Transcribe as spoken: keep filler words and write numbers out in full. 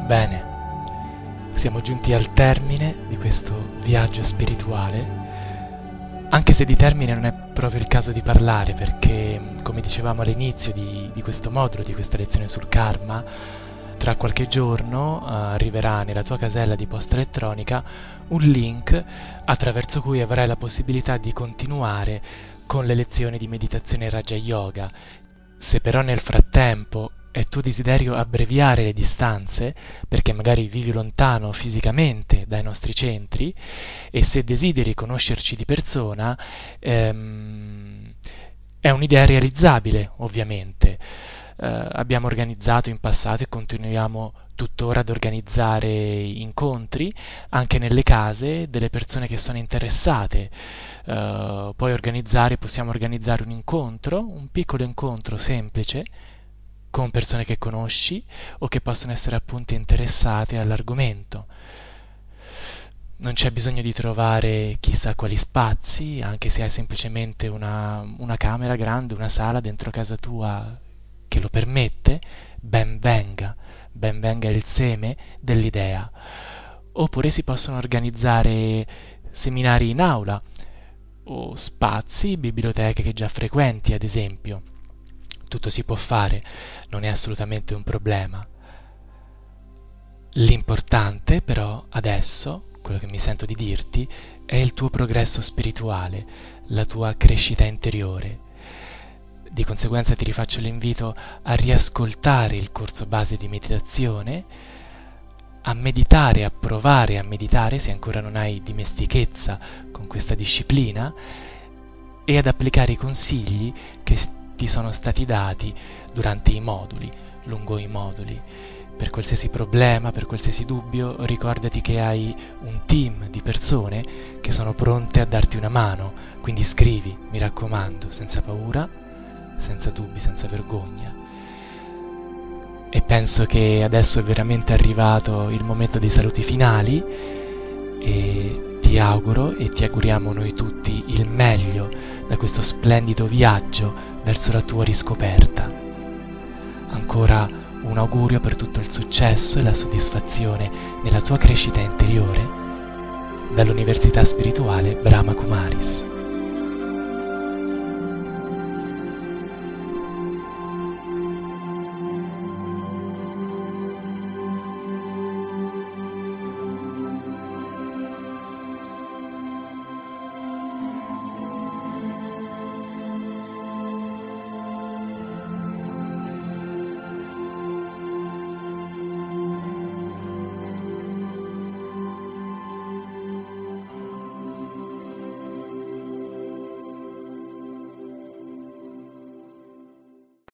Bene, siamo giunti al termine di questo viaggio spirituale, anche se di termine non è proprio il caso di parlare, perché, come dicevamo all'inizio di, di questo modulo, di questa lezione sul karma, tra qualche giorno uh, arriverà nella tua casella di posta elettronica un link attraverso cui avrai la possibilità di continuare con le lezioni di meditazione Raja Yoga. Se però nel frattempo è tuo desiderio abbreviare le distanze, perché magari vivi lontano fisicamente dai nostri centri, e se desideri conoscerci di persona, ehm, è un'idea realizzabile, ovviamente. Eh, abbiamo organizzato in passato e continuiamo tuttora ad organizzare incontri anche nelle case delle persone che sono interessate. Eh, puoi organizzare, possiamo organizzare un incontro, un piccolo incontro semplice con persone che conosci o che possono essere appunto interessate all'argomento. Non c'è bisogno di trovare chissà quali spazi, anche se hai semplicemente una, una camera grande, una sala dentro casa tua che lo permette, ben venga, ben venga il seme dell'idea. Oppure si possono organizzare seminari in aula o spazi, biblioteche che già frequenti, ad esempio. Tutto si può fare, non è assolutamente un problema. L'importante però adesso, quello che mi sento di dirti, è il tuo progresso spirituale, la tua crescita interiore. Di conseguenza ti rifaccio l'invito a riascoltare il corso base di meditazione, a meditare, a provare a meditare se ancora non hai dimestichezza con questa disciplina, e ad applicare i consigli che ti sono stati dati durante i moduli, lungo i moduli. Per qualsiasi problema, per qualsiasi dubbio, ricordati che hai un team di persone che sono pronte a darti una mano, quindi scrivi, mi raccomando, senza paura, senza dubbi, senza vergogna. E penso che adesso è veramente arrivato il momento dei saluti finali e ti auguro e ti auguriamo noi tutti il meglio da questo splendido viaggio verso la tua riscoperta. Ancora un augurio per tutto il successo e la soddisfazione nella tua crescita interiore dall'Università Spirituale Brahma Kumaris.